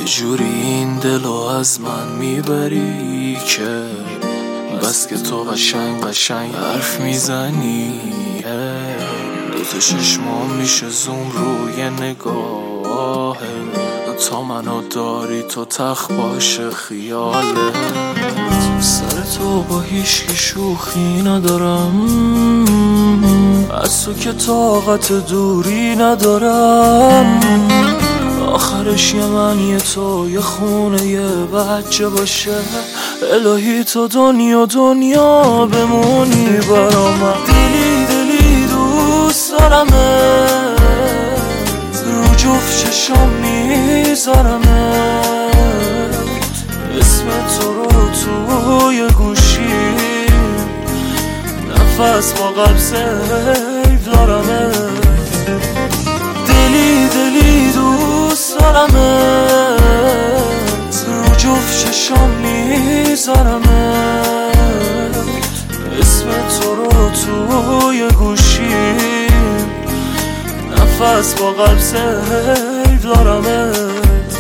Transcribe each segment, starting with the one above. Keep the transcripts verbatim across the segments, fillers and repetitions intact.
جوری این دلو از من میبری که بس که تو قشنگ قشنگ حرف میزنی. دوتا چشمام میشه زوم روی نگاه تا منو داری تو تخت باشه خیاله. سر تو با هیچکی شوخی ندارم، از تو که طاقت دوری ندارم. آخرش یه من یه تو یه خونه یه بچه باشه. الهی تو دنیا دنیا بمونی برا من. دلی دلی دوست دارمت، رو جفت چشام میذارمت، اسم تو رو توی گوشی نفس با قلب سیف دارمت. دلی دلی دوست دارمت، رو جفت چشام میذارمت، اسم تو رو توی گوشی نفس با قلب سیف دارمت.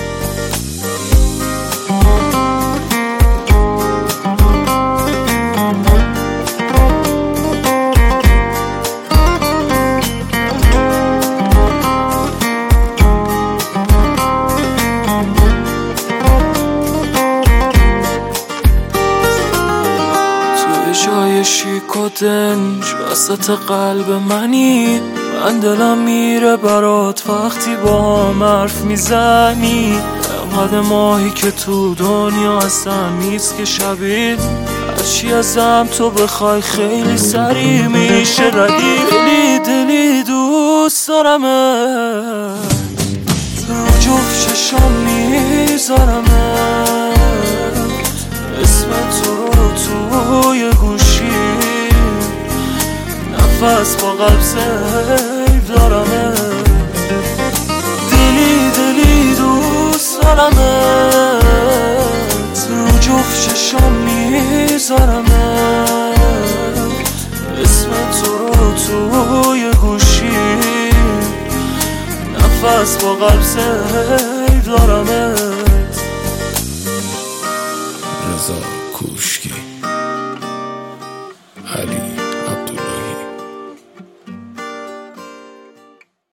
جای شیک و دنج وسط قلب منی، من دلم میره برات وقتی با هم حرف میزنی. انقدر ماهی که تو دنیا اصلا نیست که شبیه، هرچی ازم تو بخوای خیلی سریع میشه ردی. دلی دلی دوست دارمت، رو جفت چشام میذارمت، اسم تو رو توی گوشی نفس با قلب سیف دارمت. دلی دلی دوست دارمت، رو جفت چشام میذارمت، اسم تو رو توی گوشی نفس با قلب سیف